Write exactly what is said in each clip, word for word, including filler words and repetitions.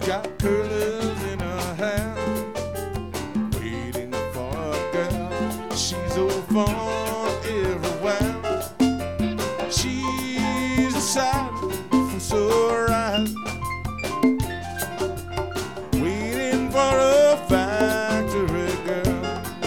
got curlers in her hair, waiting for a girl. She's over fun everywhere. She's a sight for sore eyes, waiting for a factory girl,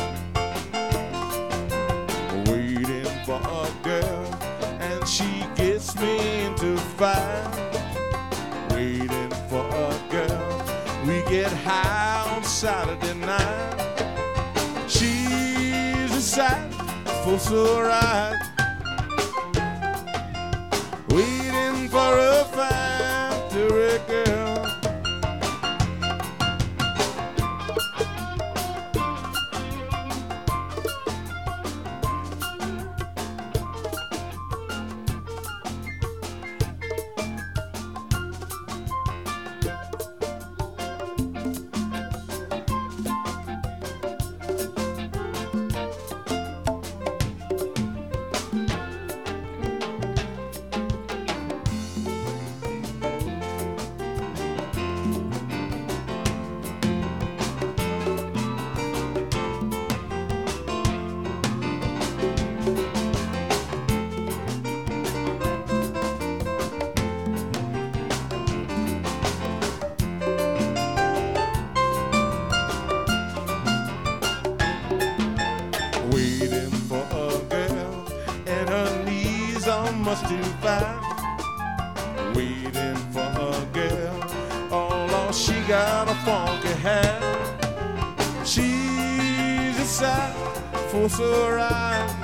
waiting for a girl, and she gets me into fight. Waiting for a girl, we get high on Saturday night. She's a sight for sore eyes, waiting for a factory girl. Waiting for a girl, and her knees are much too fine. Waiting for a girl, oh Lord, she got a funky hair. She's a sight for sore eyes,